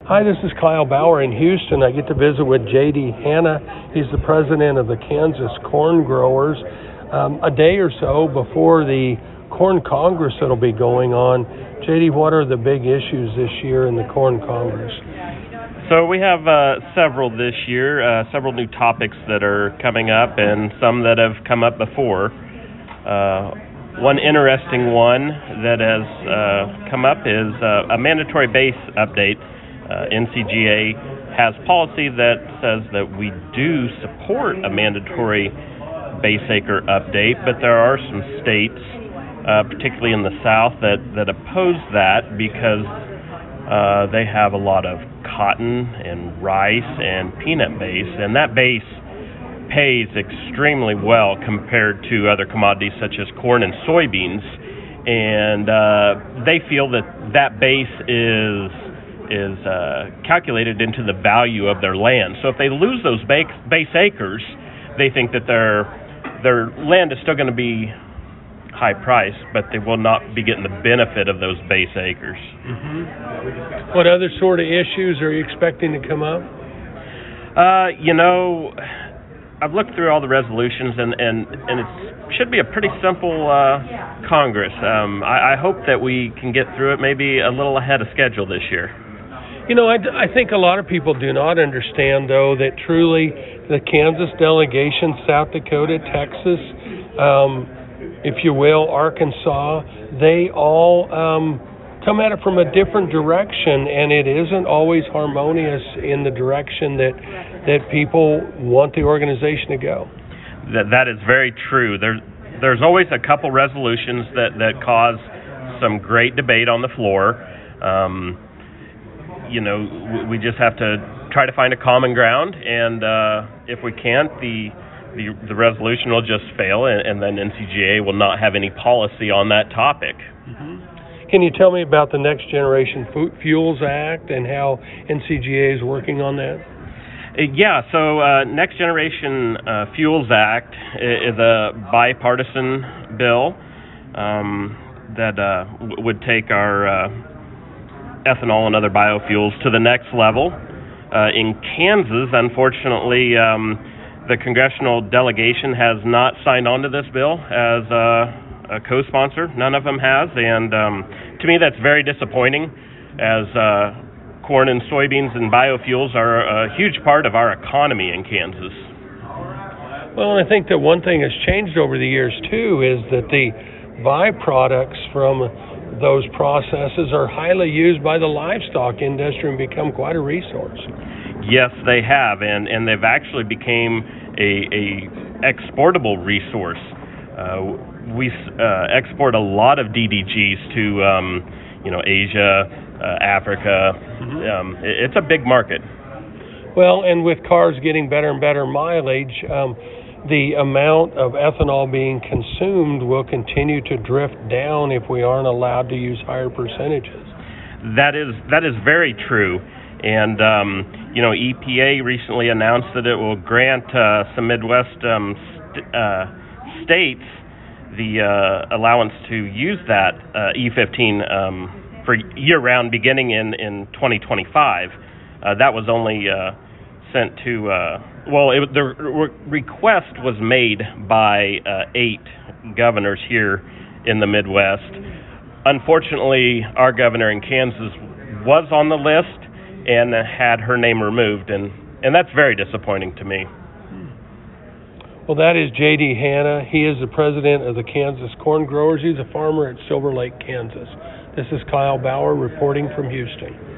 Hi, this is Kyle Bauer in Houston. I get to visit with J.D. Hanna. He's the president of the Kansas Corn Growers. A day or so before the Corn Congress that'll be going on, J.D., what are the big issues this year in the Corn Congress? So we have several this year, several new topics that are coming up and some that have come up before. One interesting one that has come up is a mandatory base update. NCGA has policy that says that we do support a mandatory base acre update, but there are some states, particularly in the South, that oppose that because they have a lot of cotton and rice and peanut base, and that base pays extremely well compared to other commodities such as corn and soybeans, and they feel that base is calculated into the value of their land. So if they lose those base acres, they think that their land is still going to be high price, but they will not be getting the benefit of those base acres. Mm-hmm. What other sort of issues are you expecting to come up? I've looked through all the resolutions, and it should be a pretty simple Congress. I hope that we can get through it maybe a little ahead of schedule this year. I think a lot of people do not understand, though, that truly the Kansas delegation, South Dakota, Texas, if you will, Arkansas, they all come at it from a different direction, and it isn't always harmonious in the direction that people want the organization to go. That is very true. There's always a couple resolutions that cause some great debate on the floor. We just have to try to find a common ground, and if we can't, the resolution will just fail, and then NCGA will not have any policy on that topic. Mm-hmm. Can you tell me about the Next Generation Fuels Act and how NCGA is working on that? Yeah, so Next Generation Fuels Act is a bipartisan bill that would take our ethanol and other biofuels to the next level. In Kansas, unfortunately, the congressional delegation has not signed on to this bill as a co-sponsor. None of them has, and to me that's very disappointing, as corn and soybeans and biofuels are a huge part of our economy in Kansas. Well, and I think that one thing has changed over the years, too, is that the byproducts from those processes are highly used by the livestock industry and become quite a resource. Yes, they have, and they've actually become a exportable resource. We export a lot of DDGs to Asia, Africa. Mm-hmm. It's a big market. Well, and with cars getting better and better mileage, the amount of ethanol being consumed will continue to drift down if we aren't allowed to use higher percentages. That is very true. And, EPA recently announced that it will grant some Midwest states the allowance to use that E15 for year-round beginning in 2025. That was only sent to, the request was made by 8 governors here in the Midwest. Unfortunately, our governor in Kansas was on the list and had her name removed, and that's very disappointing to me. Well, that is J.D. Hanna. He is the president of the Kansas Corn Growers. He's a farmer at Silver Lake, Kansas. This is Kyle Bauer reporting from Houston.